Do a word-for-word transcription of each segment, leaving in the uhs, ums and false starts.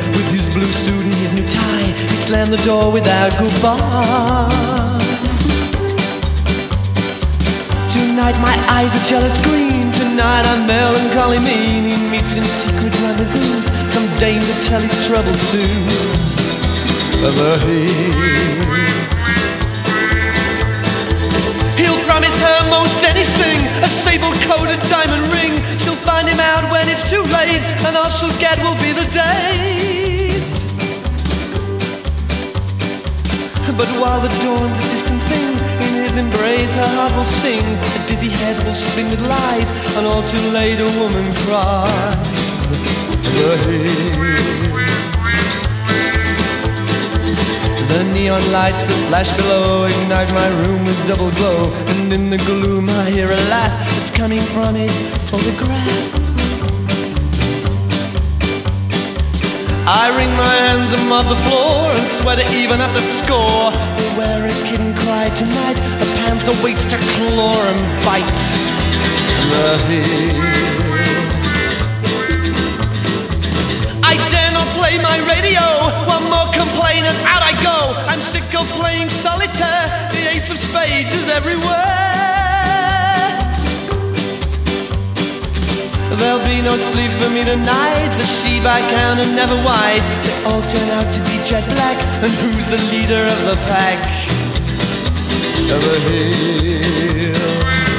with his blue suit and his new tie. He slammed the door without goodbye. Tonight my eyes are jealous green. Tonight I'm melancholy mean. He meets in secret rendezvous some dame to tell his troubles to. But he'll promise her most anything, a sable coat, a diamond ring. She'll find him out when it's too late, and all she'll get will be the date. But while the dawn's a distant thing, in his embrace her heart will sing. A dizzy head will spin with lies, and all too late a woman cries. The neon lights that flash below ignite my room with double glow, and in the gloom I hear a laugh that's coming from his photograph. I wring my hands and mop the floor and sweat even at the score. Where a kitten cried tonight, a panther waits to claw and bite the hill. I dare not play my radio. One more complaint and out I go. I'm sick of playing solitaire. The ace of spades is everywhere. There'll be no sleep for me tonight. The sheep I count are never white. They all turn out to be jet black. And who's the leader of the pack? Of the hill.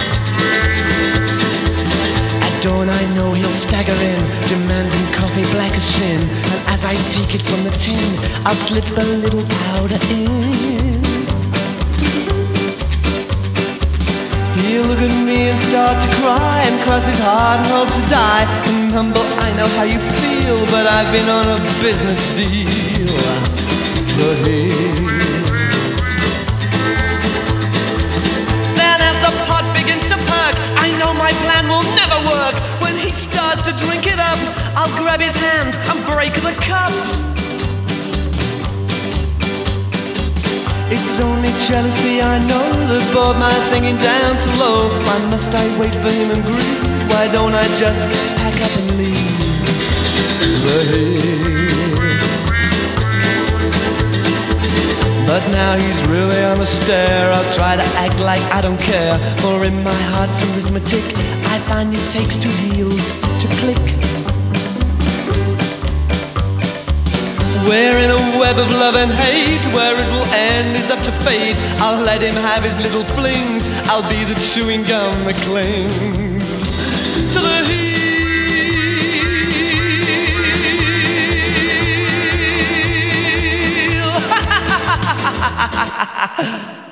At dawn I know he'll stagger in, demanding coffee black as sin. And as I take it from the tin, I'll slip a little powder in. He'll look at me and start to cry, and cross his heart and hope to die. And humble, I know how you feel, but I've been on a business deal. The hill. Then as the pot begins to perk, I know my plan will never work. When he starts to drink it up, I'll grab his hand and break the cup. It's only jealousy, I know, that brought my thinking down so low. Why must I wait for him and grieve? Why don't I just pack up and leave the hill? But now he's really on the stair. I'll try to act like I don't care, for in my heart's arithmetic I find it takes two heels to click. We're in a web of love and hate. Where it will end is up to fate. I'll let him have his little flings. I'll be the chewing gum that clings to the heel.